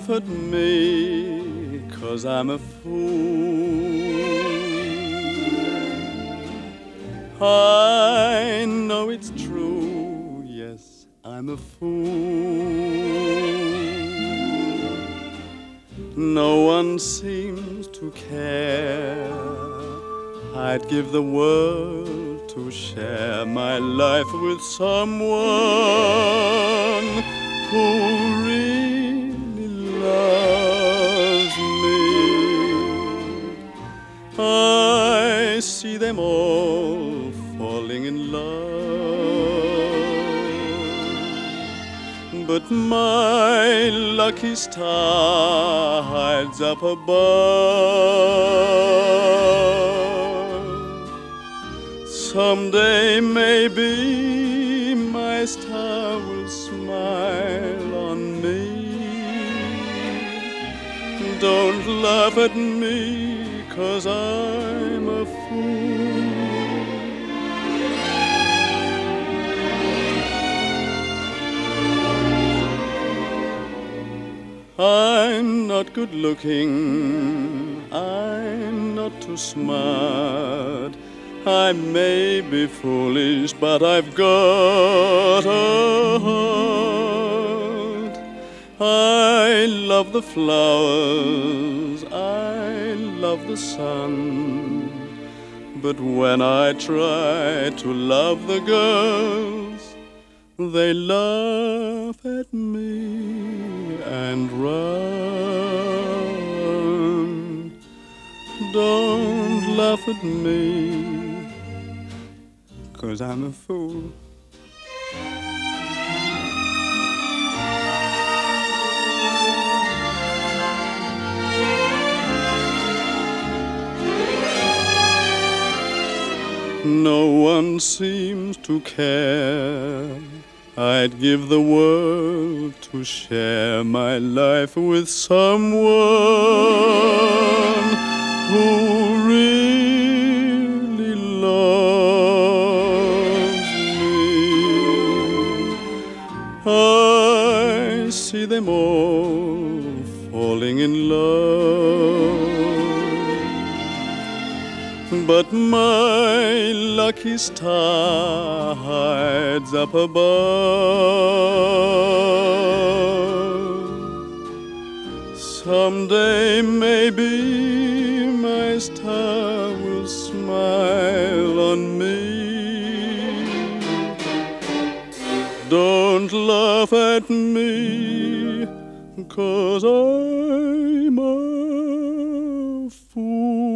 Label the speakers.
Speaker 1: laugh at me, 'cause I'm a fool. I know it's true, yes, I'm a fool. No one seems to care. I'd give the world to share my life with someone who really loves me. I see them all falling in love, but my lucky star hides up above. Someday maybe my star will smile on me. Don't laugh at me, 'cause I'm a fool. I'm not good looking, I'm not too smart. I may be foolish, but I've got a heart. I love the flowers, I love the sun, but when I try to love the girls, they laugh at me and run. Don't laugh at me, 'cause I'm a fool. No one seems to care. I'd give the world to share my life with someone who really loves me. I see them all falling in love, but my lucky star hides up above. Someday maybe my star will smile on me. Don't laugh at me, 'cause I'm a fool.